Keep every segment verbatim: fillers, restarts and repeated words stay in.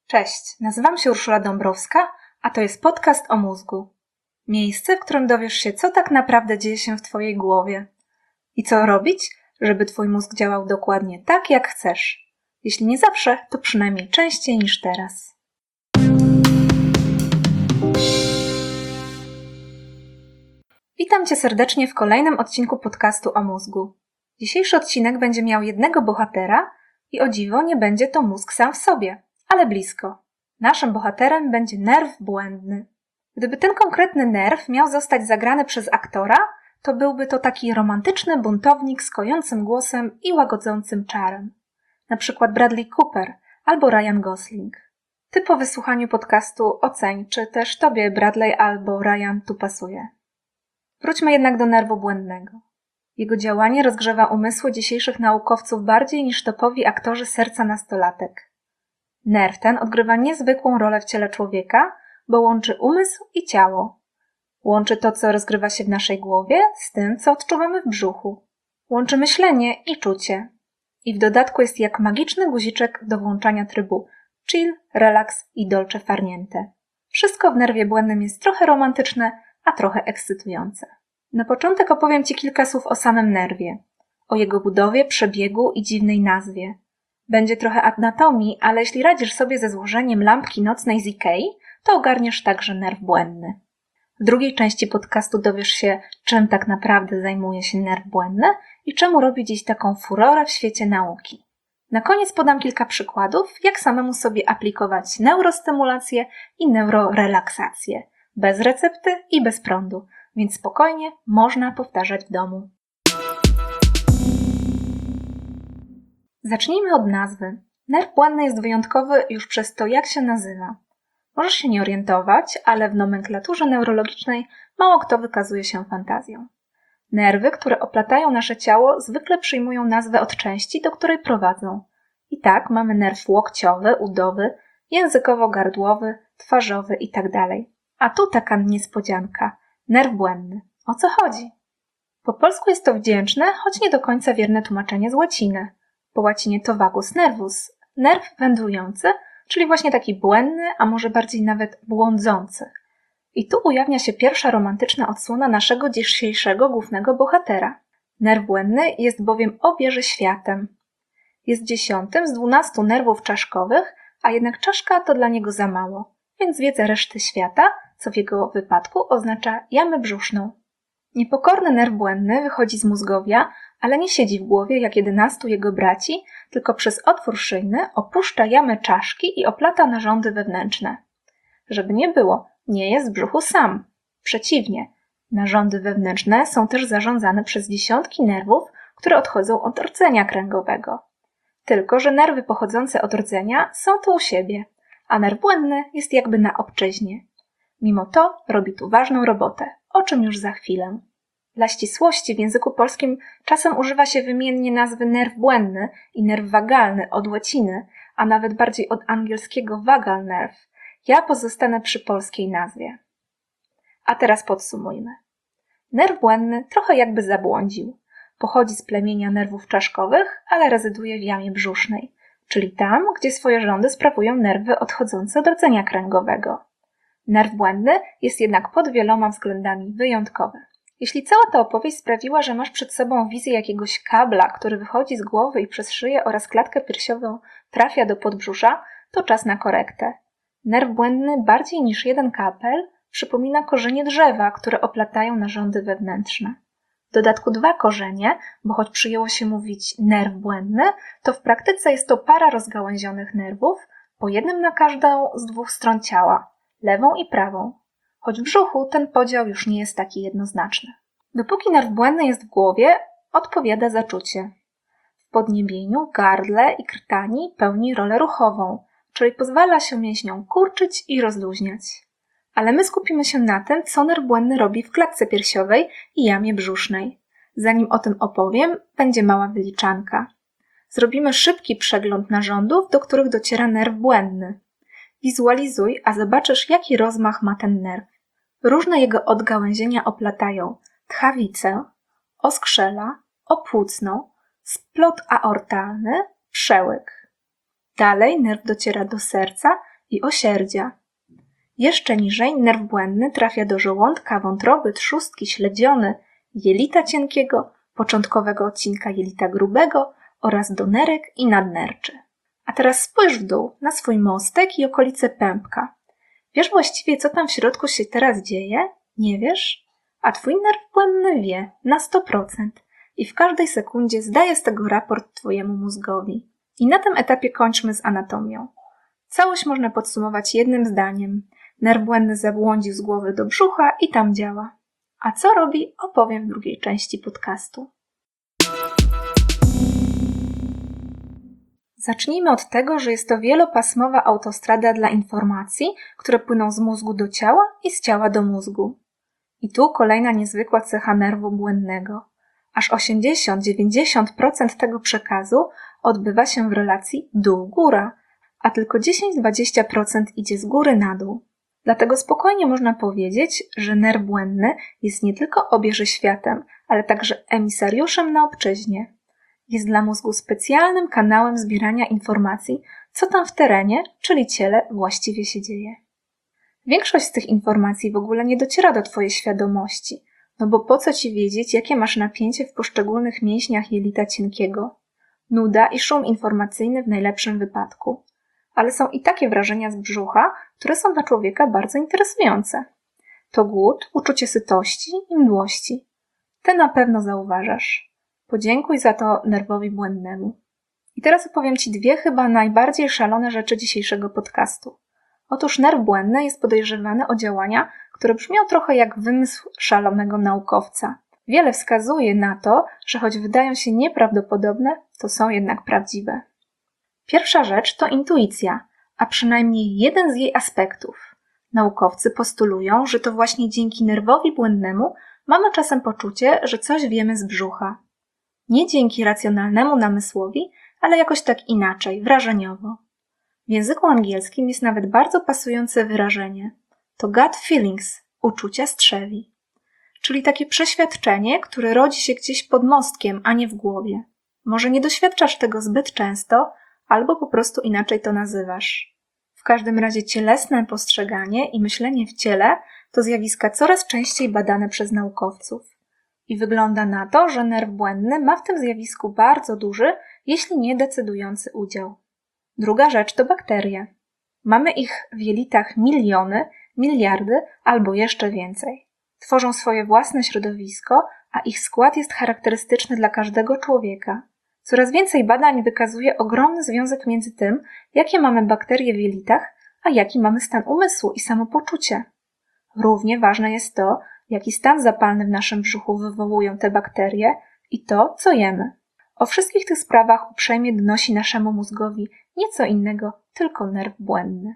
Cześć, nazywam się Urszula Dąbrowska, a to jest podcast o mózgu. Miejsce, w którym dowiesz się, co tak naprawdę dzieje się w Twojej głowie i co robić, żeby Twój mózg działał dokładnie tak, jak chcesz. Jeśli nie zawsze, to przynajmniej częściej niż teraz. Witam Cię serdecznie w kolejnym odcinku podcastu o mózgu. Dzisiejszy odcinek będzie miał jednego bohatera i o dziwo nie będzie to mózg sam w sobie, ale blisko. Naszym bohaterem będzie nerw błędny. Gdyby ten konkretny nerw miał zostać zagrany przez aktora, to byłby to taki romantyczny buntownik z kojącym głosem i łagodzącym czarem. Na przykład Bradley Cooper albo Ryan Gosling. Ty po wysłuchaniu podcastu oceń, czy też Tobie Bradley albo Ryan tu pasuje. Wróćmy jednak do nerwu błędnego. Jego działanie rozgrzewa umysły dzisiejszych naukowców bardziej niż topowi aktorzy serca nastolatek. Nerw ten odgrywa niezwykłą rolę w ciele człowieka, bo łączy umysł i ciało. Łączy to, co rozgrywa się w naszej głowie, z tym, co odczuwamy w brzuchu. Łączy myślenie i czucie. I w dodatku jest jak magiczny guziczek do włączania trybu chill, relax i dolce far niente. Wszystko w nerwie błędnym jest trochę romantyczne, a trochę ekscytujące. Na początek opowiem Ci kilka słów o samym nerwie, o jego budowie, przebiegu i dziwnej nazwie. Będzie trochę anatomii, ale jeśli radzisz sobie ze złożeniem lampki nocnej z Ikei, to ogarniesz także nerw błędny. W drugiej części podcastu dowiesz się, czym tak naprawdę zajmuje się nerw błędny i czemu robi dziś taką furorę w świecie nauki. Na koniec podam kilka przykładów, jak samemu sobie aplikować neurostymulację i neurorelaksację, bez recepty i bez prądu, więc spokojnie można powtarzać w domu. Zacznijmy od nazwy. Nerw błędny jest wyjątkowy już przez to, jak się nazywa. Możesz się nie orientować, ale w nomenklaturze neurologicznej mało kto wykazuje się fantazją. Nerwy, które oplatają nasze ciało, zwykle przyjmują nazwę od części, do której prowadzą. I tak mamy nerw łokciowy, udowy, językowo-gardłowy, twarzowy itd. A tu taka niespodzianka. Nerw błędny. O co chodzi? Po polsku jest to wdzięczne, choć nie do końca wierne tłumaczenie z łaciny. Po łacinie to vagus nervus, nerw wędrujący, czyli właśnie taki błędny, a może bardziej nawet błądzący. I tu ujawnia się pierwsza romantyczna odsłona naszego dzisiejszego głównego bohatera. Nerw błędny jest bowiem obieży światem. Jest dziesiątym z dwunastu nerwów czaszkowych, a jednak czaszka to dla niego za mało, więc zwiedza reszty świata, co w jego wypadku oznacza jamę brzuszną. Niepokorny nerw błędny wychodzi z mózgowia, ale nie siedzi w głowie jak jedenastu jego braci, tylko przez otwór szyjny opuszcza jamę czaszki i oplata narządy wewnętrzne. Żeby nie było, nie jest w brzuchu sam. Przeciwnie, narządy wewnętrzne są też zarządzane przez dziesiątki nerwów, które odchodzą od rdzenia kręgowego. Tylko że nerwy pochodzące od rdzenia są tu u siebie, a nerw błędny jest jakby na obczyźnie. Mimo to robi tu ważną robotę, o czym już za chwilę. Dla ścisłości w języku polskim czasem używa się wymiennie nazwy nerw błędny i nerw wagalny od łaciny, a nawet bardziej od angielskiego vagal nerve. Ja pozostanę przy polskiej nazwie. A teraz podsumujmy. Nerw błędny trochę jakby zabłądził. Pochodzi z plemienia nerwów czaszkowych, ale rezyduje w jamie brzusznej, czyli tam, gdzie swoje rządy sprawują nerwy odchodzące od rdzenia kręgowego. Nerw błędny jest jednak pod wieloma względami wyjątkowy. Jeśli cała ta opowieść sprawiła, że masz przed sobą wizję jakiegoś kabla, który wychodzi z głowy i przez szyję oraz klatkę piersiową trafia do podbrzusza, to czas na korektę. Nerw błędny bardziej niż jeden kapel przypomina korzenie drzewa, które oplatają narządy wewnętrzne. W dodatku dwa korzenie, bo choć przyjęło się mówić nerw błędny, to w praktyce jest to para rozgałęzionych nerwów, po jednym na każdą z dwóch stron ciała, lewą i prawą. Choć w brzuchu ten podział już nie jest taki jednoznaczny. Dopóki nerw błędny jest w głowie, odpowiada za czucie. W podniebieniu, gardle i krtani pełni rolę ruchową, czyli pozwala się mięśniom kurczyć i rozluźniać. Ale my skupimy się na tym, co nerw błędny robi w klatce piersiowej i jamie brzusznej. Zanim o tym opowiem, będzie mała wyliczanka. Zrobimy szybki przegląd narządów, do których dociera nerw błędny. Wizualizuj, a zobaczysz, jaki rozmach ma ten nerw. Różne jego odgałęzienia oplatają tchawicę, oskrzela, opłucną, splot aortalny, przełyk. Dalej nerw dociera do serca i osierdzia. Jeszcze niżej nerw błędny trafia do żołądka, wątroby, trzustki, śledziony, jelita cienkiego, początkowego odcinka jelita grubego oraz do nerek i nadnerczy. A teraz spójrz w dół na swój mostek i okolice pępka. Wiesz właściwie, co tam w środku się teraz dzieje? Nie wiesz? A twój nerw błędny wie na sto procent i w każdej sekundzie zdaje z tego raport twojemu mózgowi. I na tym etapie kończmy z anatomią. Całość można podsumować jednym zdaniem. Nerw błędny zabłądził z głowy do brzucha i tam działa. A co robi, opowiem w drugiej części podcastu. Zacznijmy od tego, że jest to wielopasmowa autostrada dla informacji, które płyną z mózgu do ciała i z ciała do mózgu. I tu kolejna niezwykła cecha nerwu błędnego. Aż osiemdziesiąt do dziewięćdziesięciu procent tego przekazu odbywa się w relacji dół-góra, a tylko dziesięć do dwudziestu procent idzie z góry na dół. Dlatego spokojnie można powiedzieć, że nerw błędny jest nie tylko obieży światem, ale także emisariuszem na obczyźnie. Jest dla mózgu specjalnym kanałem zbierania informacji, co tam w terenie, czyli ciele, właściwie się dzieje. Większość z tych informacji w ogóle nie dociera do twojej świadomości, no bo po co ci wiedzieć, jakie masz napięcie w poszczególnych mięśniach jelita cienkiego? Nuda i szum informacyjny w najlepszym wypadku. Ale są i takie wrażenia z brzucha, które są dla człowieka bardzo interesujące. To głód, uczucie sytości i mdłości. Te na pewno zauważasz. Podziękuj za to nerwowi błędnemu. I teraz opowiem ci dwie chyba najbardziej szalone rzeczy dzisiejszego podcastu. Otóż nerw błędny jest podejrzewany o działania, które brzmią trochę jak wymysł szalonego naukowca. Wiele wskazuje na to, że choć wydają się nieprawdopodobne, to są jednak prawdziwe. Pierwsza rzecz to intuicja, a przynajmniej jeden z jej aspektów. Naukowcy postulują, że to właśnie dzięki nerwowi błędnemu mamy czasem poczucie, że coś wiemy z brzucha. Nie dzięki racjonalnemu namysłowi, ale jakoś tak inaczej, wrażeniowo. W języku angielskim jest nawet bardzo pasujące wyrażenie. To gut feelings, uczucia strzewi. Czyli takie przeświadczenie, które rodzi się gdzieś pod mostkiem, a nie w głowie. Może nie doświadczasz tego zbyt często, albo po prostu inaczej to nazywasz. W każdym razie cielesne postrzeganie i myślenie w ciele to zjawiska coraz częściej badane przez naukowców. I wygląda na to, że nerw błędny ma w tym zjawisku bardzo duży, jeśli nie decydujący udział. Druga rzecz to bakterie. Mamy ich w jelitach miliony, miliardy albo jeszcze więcej. Tworzą swoje własne środowisko, a ich skład jest charakterystyczny dla każdego człowieka. Coraz więcej badań wykazuje ogromny związek między tym, jakie mamy bakterie w jelitach, a jaki mamy stan umysłu i samopoczucie. Równie ważne jest to, jaki stan zapalny w naszym brzuchu wywołują te bakterie i to, co jemy. O wszystkich tych sprawach uprzejmie donosi naszemu mózgowi nieco innego, tylko nerw błędny.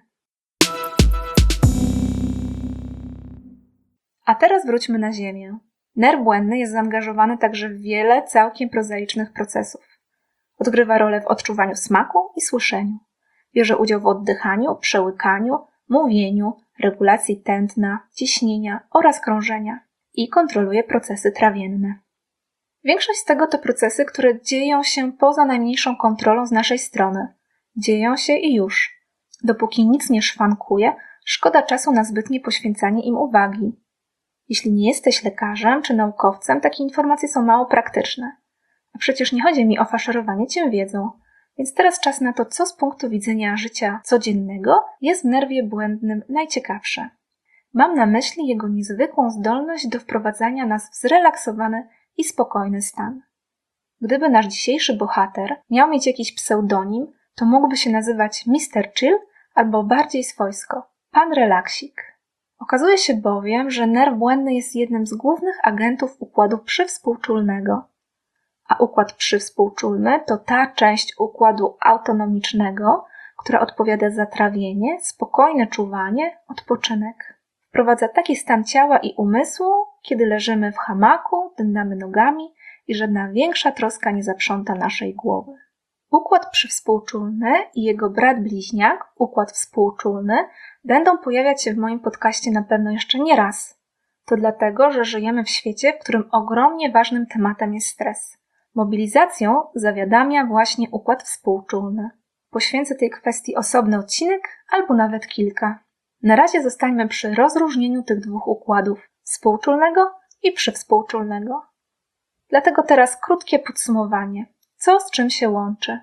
A teraz wróćmy na ziemię. Nerw błędny jest zaangażowany także w wiele całkiem prozaicznych procesów. Odgrywa rolę w odczuwaniu smaku i słyszeniu. Bierze udział w oddychaniu, przełykaniu, mówieniu, regulacji tętna, ciśnienia oraz krążenia i kontroluje procesy trawienne. Większość z tego to procesy, które dzieją się poza najmniejszą kontrolą z naszej strony. Dzieją się i już. Dopóki nic nie szwankuje, szkoda czasu na zbytnie poświęcanie im uwagi. Jeśli nie jesteś lekarzem czy naukowcem, takie informacje są mało praktyczne. A przecież nie chodzi mi o faszerowanie cię wiedzą. Więc teraz czas na to, co z punktu widzenia życia codziennego jest w nerwie błędnym najciekawsze. Mam na myśli jego niezwykłą zdolność do wprowadzania nas w zrelaksowany i spokojny stan. Gdyby nasz dzisiejszy bohater miał mieć jakiś pseudonim, to mógłby się nazywać mister Chill albo bardziej swojsko Pan Relaksik. Okazuje się bowiem, że nerw błędny jest jednym z głównych agentów układu przywspółczulnego. A układ przywspółczulny to ta część układu autonomicznego, która odpowiada za trawienie, spokojne czuwanie, odpoczynek. Wprowadza taki stan ciała i umysłu, kiedy leżymy w hamaku, dędamy nogami i żadna większa troska nie zaprząta naszej głowy. Układ przywspółczulny i jego brat bliźniak, układ współczulny, będą pojawiać się w moim podcaście na pewno jeszcze nie raz. To dlatego, że żyjemy w świecie, w którym ogromnie ważnym tematem jest stres. Mobilizacją zawiadamia właśnie układ współczulny. Poświęcę tej kwestii osobny odcinek albo nawet kilka. Na razie zostańmy przy rozróżnieniu tych dwóch układów, współczulnego i przywspółczulnego. Dlatego teraz krótkie podsumowanie. Co z czym się łączy?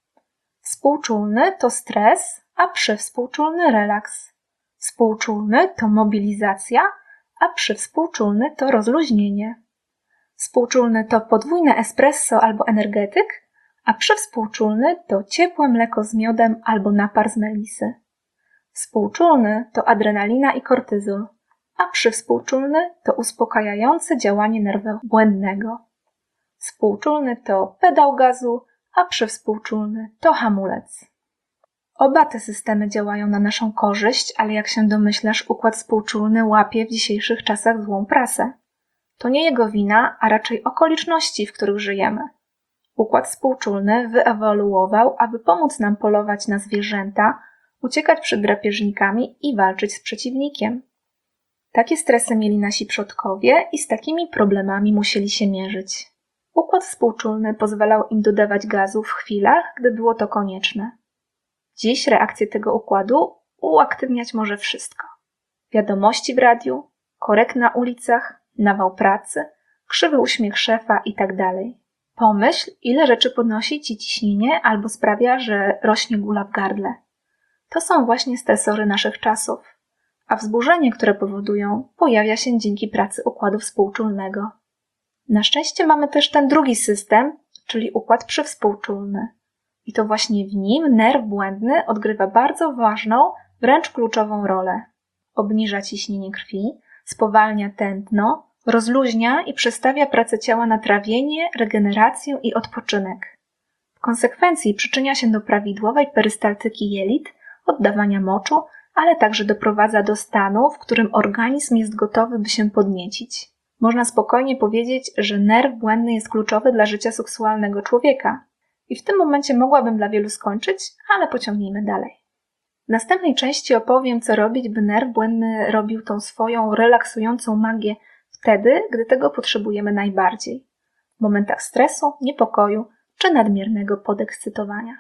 Współczulny to stres, a przywspółczulny relaks. Współczulny to mobilizacja, a przywspółczulny to rozluźnienie. Współczulny to podwójne espresso albo energetyk, a przywspółczulny to ciepłe mleko z miodem albo napar z melisy. Współczulny to adrenalina i kortyzol, a przywspółczulny to uspokajające działanie nerwu błędnego. Współczulny to pedał gazu, a przywspółczulny to hamulec. Oba te systemy działają na naszą korzyść, ale jak się domyślasz, układ współczulny łapie w dzisiejszych czasach złą prasę. To nie jego wina, a raczej okoliczności, w których żyjemy. Układ współczulny wyewoluował, aby pomóc nam polować na zwierzęta, uciekać przed drapieżnikami i walczyć z przeciwnikiem. Takie stresy mieli nasi przodkowie i z takimi problemami musieli się mierzyć. Układ współczulny pozwalał im dodawać gazu w chwilach, gdy było to konieczne. Dziś reakcję tego układu uaktywniać może wszystko. Wiadomości w radiu, korek na ulicach, nawał pracy, krzywy uśmiech szefa itd. Pomyśl, ile rzeczy podnosi ci ciśnienie albo sprawia, że rośnie gula w gardle. To są właśnie stresory naszych czasów, a wzburzenie, które powodują, pojawia się dzięki pracy układu współczulnego. Na szczęście mamy też ten drugi system, czyli układ przywspółczulny. I to właśnie w nim nerw błędny odgrywa bardzo ważną, wręcz kluczową rolę. Obniża ciśnienie krwi, spowalnia tętno, rozluźnia i przestawia pracę ciała na trawienie, regenerację i odpoczynek. W konsekwencji przyczynia się do prawidłowej perystaltyki jelit, oddawania moczu, ale także doprowadza do stanu, w którym organizm jest gotowy, by się podniecić. Można spokojnie powiedzieć, że nerw błędny jest kluczowy dla życia seksualnego człowieka. I w tym momencie mogłabym dla wielu skończyć, ale pociągnijmy dalej. W następnej części opowiem, co robić, by nerw błędny robił tą swoją relaksującą magię wtedy, gdy tego potrzebujemy najbardziej. W momentach stresu, niepokoju czy nadmiernego podekscytowania.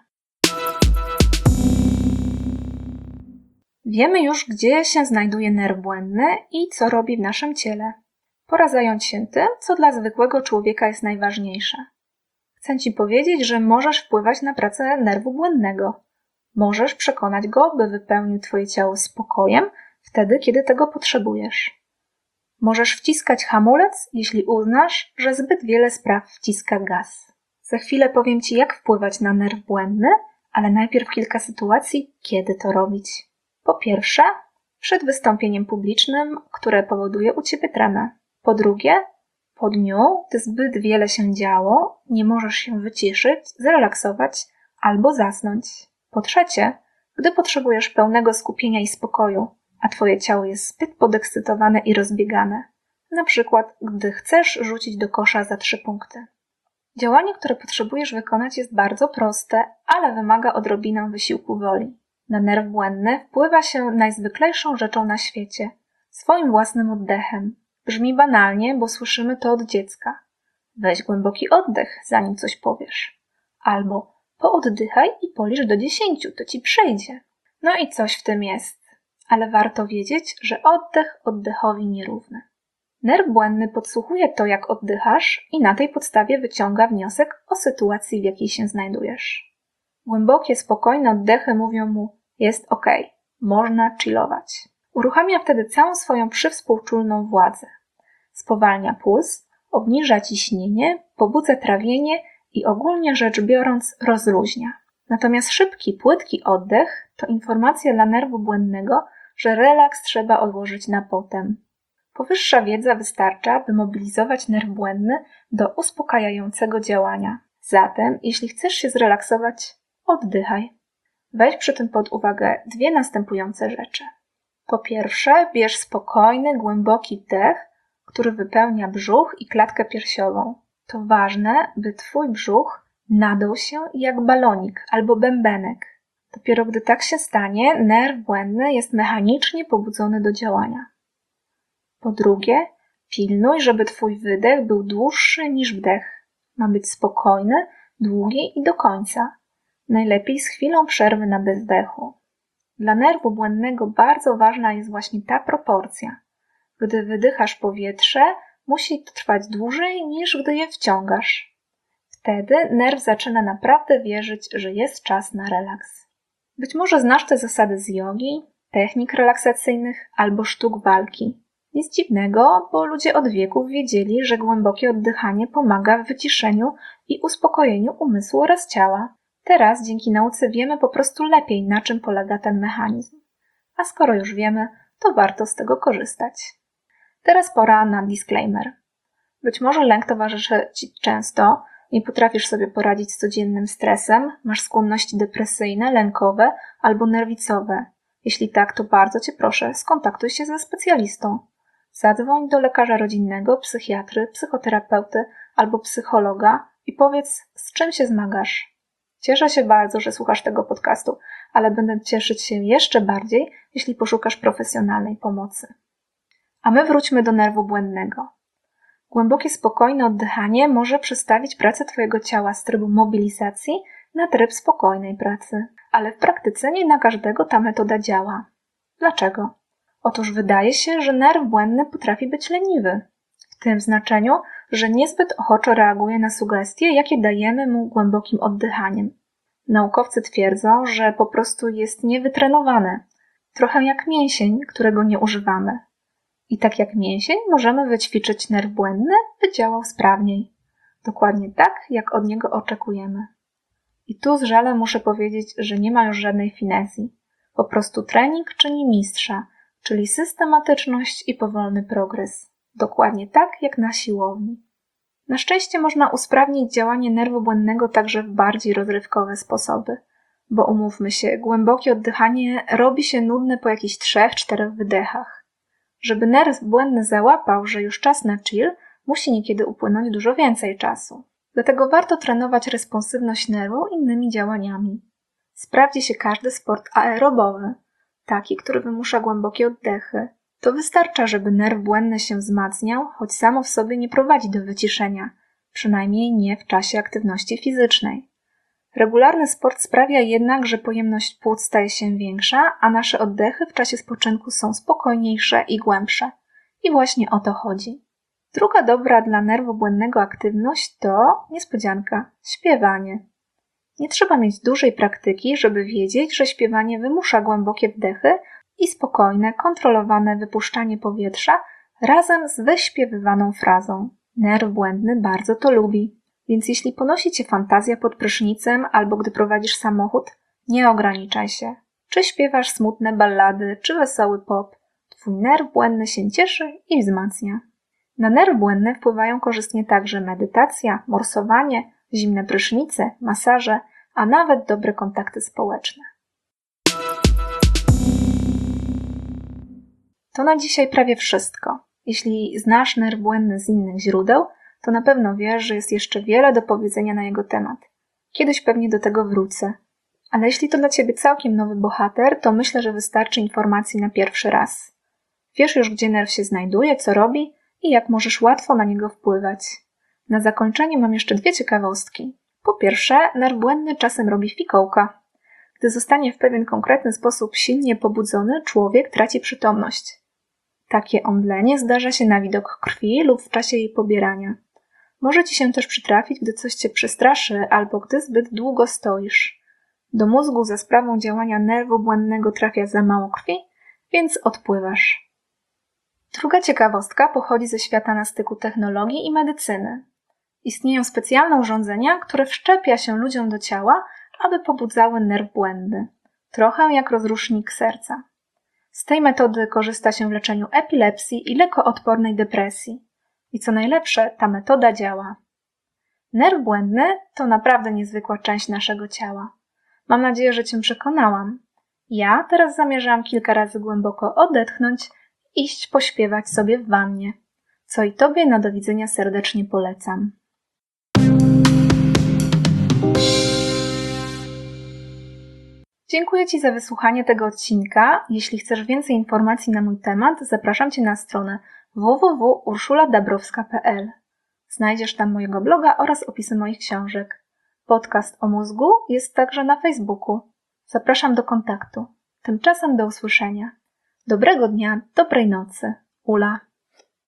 Wiemy już, gdzie się znajduje nerw błędny i co robi w naszym ciele. Pora zająć się tym, co dla zwykłego człowieka jest najważniejsze. Chcę Ci powiedzieć, że możesz wpływać na pracę nerwu błędnego. Możesz przekonać go, by wypełnił Twoje ciało spokojem wtedy, kiedy tego potrzebujesz. Możesz wciskać hamulec, jeśli uznasz, że zbyt wiele spraw wciska gaz. Za chwilę powiem Ci, jak wpływać na nerw błędny, ale najpierw kilka sytuacji, kiedy to robić. Po pierwsze, przed wystąpieniem publicznym, które powoduje u Ciebie tremę. Po drugie, po dniu, gdy zbyt wiele się działo, nie możesz się wyciszyć, zrelaksować albo zasnąć. Po trzecie, gdy potrzebujesz pełnego skupienia i spokoju, a Twoje ciało jest zbyt podekscytowane i rozbiegane. Na przykład, gdy chcesz rzucić do kosza za trzy punkty. Działanie, które potrzebujesz wykonać, jest bardzo proste, ale wymaga odrobinę wysiłku woli. Na nerw błędny wpływa się najzwyklejszą rzeczą na świecie – swoim własnym oddechem. Brzmi banalnie, bo słyszymy to od dziecka. Weź głęboki oddech, zanim coś powiesz. Albo pooddychaj i policz do dziesięciu, to ci przejdzie. No i coś w tym jest. Ale warto wiedzieć, że oddech oddechowi nierówny. Nerw błędny podsłuchuje to, jak oddychasz i na tej podstawie wyciąga wniosek o sytuacji, w jakiej się znajdujesz. Głębokie, spokojne oddechy mówią mu, jest okej, można chillować. Uruchamia wtedy całą swoją przywspółczulną władzę. Spowalnia puls, obniża ciśnienie, pobudza trawienie i ogólnie rzecz biorąc rozluźnia. Natomiast szybki, płytki oddech to informacja dla nerwu błędnego, że relaks trzeba odłożyć na potem. Powyższa wiedza wystarcza, by mobilizować nerw błędny do uspokajającego działania. Zatem, jeśli chcesz się zrelaksować, oddychaj. Weź przy tym pod uwagę dwie następujące rzeczy. Po pierwsze, bierz spokojny, głęboki wdech, który wypełnia brzuch i klatkę piersiową. To ważne, by Twój brzuch nadął się jak balonik albo bębenek. Dopiero gdy tak się stanie, nerw błędny jest mechanicznie pobudzony do działania. Po drugie, pilnuj, żeby Twój wydech był dłuższy niż wdech. Ma być spokojny, długi i do końca. Najlepiej z chwilą przerwy na bezdechu. Dla nerwu błędnego bardzo ważna jest właśnie ta proporcja. Gdy wydychasz powietrze, musi to trwać dłużej niż gdy je wciągasz. Wtedy nerw zaczyna naprawdę wierzyć, że jest czas na relaks. Być może znasz te zasady z jogi, technik relaksacyjnych albo sztuk walki. Nic dziwnego, bo ludzie od wieków wiedzieli, że głębokie oddychanie pomaga w wyciszeniu i uspokojeniu umysłu oraz ciała. Teraz dzięki nauce wiemy po prostu lepiej, na czym polega ten mechanizm. A skoro już wiemy, to warto z tego korzystać. Teraz pora na disclaimer. Być może lęk towarzyszy Ci często, nie potrafisz sobie poradzić z codziennym stresem, masz skłonności depresyjne, lękowe albo nerwicowe. Jeśli tak, to bardzo Cię proszę, skontaktuj się ze specjalistą. Zadzwoń do lekarza rodzinnego, psychiatry, psychoterapeuty albo psychologa i powiedz, z czym się zmagasz. Cieszę się bardzo, że słuchasz tego podcastu, ale będę cieszyć się jeszcze bardziej, jeśli poszukasz profesjonalnej pomocy. A my wróćmy do nerwu błędnego. Głębokie, spokojne oddychanie może przestawić pracę Twojego ciała z trybu mobilizacji na tryb spokojnej pracy. Ale w praktyce nie na każdego ta metoda działa. Dlaczego? Otóż wydaje się, że nerw błędny potrafi być leniwy. W tym znaczeniu, że niezbyt ochoczo reaguje na sugestie, jakie dajemy mu głębokim oddychaniem. Naukowcy twierdzą, że po prostu jest niewytrenowany. Trochę jak mięsień, którego nie używamy. I tak jak mięsień możemy wyćwiczyć nerw błędny, by działał sprawniej. Dokładnie tak, jak od niego oczekujemy. I tu z żalem muszę powiedzieć, że nie ma już żadnej finezji. Po prostu trening czyni mistrza, czyli systematyczność i powolny progres. Dokładnie tak, jak na siłowni. Na szczęście można usprawnić działanie nerwu błędnego także w bardziej rozrywkowe sposoby. Bo umówmy się, głębokie oddychanie robi się nudne po jakichś trzech, czterech wydechach. Żeby nerw błędny załapał, że już czas na chill, musi niekiedy upłynąć dużo więcej czasu. Dlatego warto trenować responsywność nerwu innymi działaniami. Sprawdzi się każdy sport aerobowy, taki, który wymusza głębokie oddechy. To wystarcza, żeby nerw błędny się wzmacniał, choć samo w sobie nie prowadzi do wyciszenia, przynajmniej nie w czasie aktywności fizycznej. Regularny sport sprawia jednak, że pojemność płuc staje się większa, a nasze oddechy w czasie spoczynku są spokojniejsze i głębsze. I właśnie o to chodzi. Druga dobra dla nerwu błędnego aktywność to, niespodzianka, śpiewanie. Nie trzeba mieć dużej praktyki, żeby wiedzieć, że śpiewanie wymusza głębokie wdechy i spokojne, kontrolowane wypuszczanie powietrza razem z wyśpiewywaną frazą. Nerw błędny bardzo to lubi. Więc jeśli ponosi Cię fantazja pod prysznicem albo gdy prowadzisz samochód, nie ograniczaj się. Czy śpiewasz smutne ballady, czy wesoły pop, Twój nerw błędny się cieszy i wzmacnia. Na nerw błędny wpływają korzystnie także medytacja, morsowanie, zimne prysznice, masaże, a nawet dobre kontakty społeczne. To na dzisiaj prawie wszystko. Jeśli znasz nerw błędny z innych źródeł, to na pewno wiesz, że jest jeszcze wiele do powiedzenia na jego temat. Kiedyś pewnie do tego wrócę. Ale jeśli to dla Ciebie całkiem nowy bohater, to myślę, że wystarczy informacji na pierwszy raz. Wiesz już, gdzie nerw się znajduje, co robi i jak możesz łatwo na niego wpływać. Na zakończenie mam jeszcze dwie ciekawostki. Po pierwsze, nerw błędny czasem robi fikołka. Gdy zostanie w pewien konkretny sposób silnie pobudzony, człowiek traci przytomność. Takie omdlenie zdarza się na widok krwi lub w czasie jej pobierania. Może Ci się też przytrafić, gdy coś Cię przestraszy albo gdy zbyt długo stoisz. Do mózgu za sprawą działania nerwu błędnego trafia za mało krwi, więc odpływasz. Druga ciekawostka pochodzi ze świata na styku technologii i medycyny. Istnieją specjalne urządzenia, które wszczepia się ludziom do ciała, aby pobudzały nerw błędny. Trochę jak rozrusznik serca. Z tej metody korzysta się w leczeniu epilepsji i lekoodpornej depresji. I co najlepsze, ta metoda działa. Nerw błędny to naprawdę niezwykła część naszego ciała. Mam nadzieję, że Cię przekonałam. Ja teraz zamierzam kilka razy głęboko odetchnąć i iść pośpiewać sobie w wannie. Co i Tobie na do widzenia serdecznie polecam. Dziękuję Ci za wysłuchanie tego odcinka. Jeśli chcesz więcej informacji na mój temat, zapraszam Cię na stronę w w w kropka urszula dabrowska kropka p l. Znajdziesz tam mojego bloga oraz opisy moich książek. Podcast o mózgu jest także na Facebooku. Zapraszam do kontaktu. Tymczasem do usłyszenia. Dobrego dnia, dobrej nocy. Ula.